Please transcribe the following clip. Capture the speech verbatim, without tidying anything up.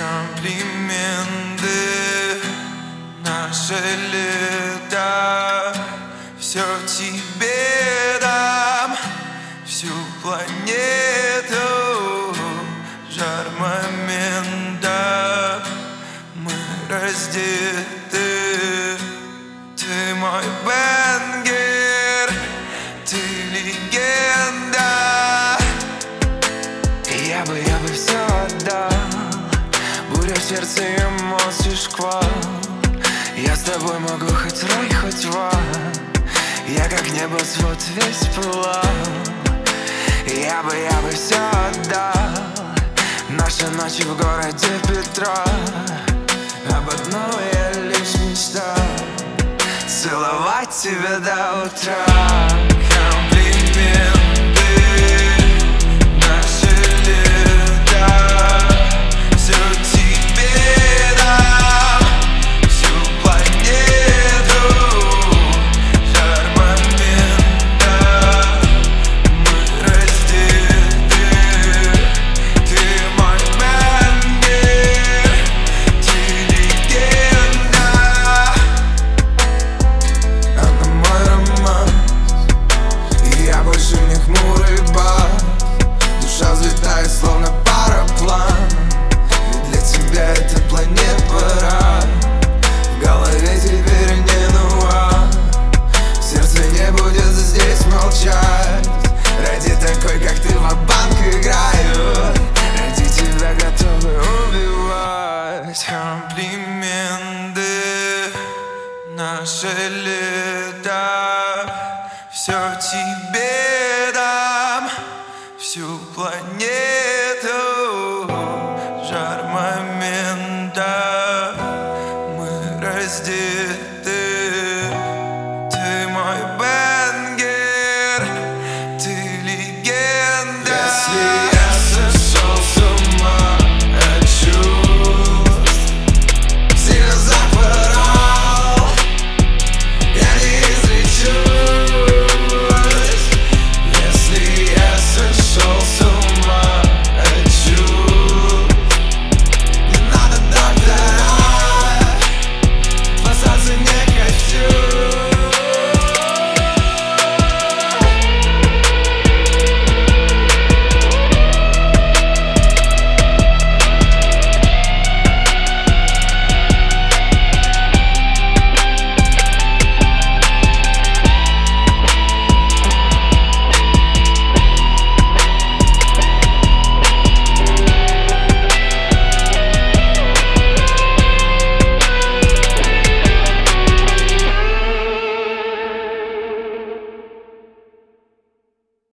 комплименты, наши лета. Все тебе дам, всю планету. Жар момента, мы раздеты. Ты мой бенгер, ты легенда. Я бы, я бы все отдал, буря в сердце и эмоций шквал. Я с тобой могу хоть рай, хоть вал. Я как небо свод весь пылал. Я бы, я бы все отдал, наши ночи в городе Петра. Об одном я лишь мечтал, целовать тебя до утра. Комплименты, наши лета. Все тебе дам, всю планету. Жар момента, мы раздеты. Ты мой бенгер, ты легенда. Она мой роман, и я больше не хмурый бас. Душа взлетает, словно параплан. Ведь для тебя эта планета рай. В голове теперь не нуар. Сердце не будет здесь молчать. Ради такой, как ты, ва-банк играю. Ради тебя готовы убивать. Комплименты, наши лета. Все тебе дам, всю планету. Жар момента, мы раздеты.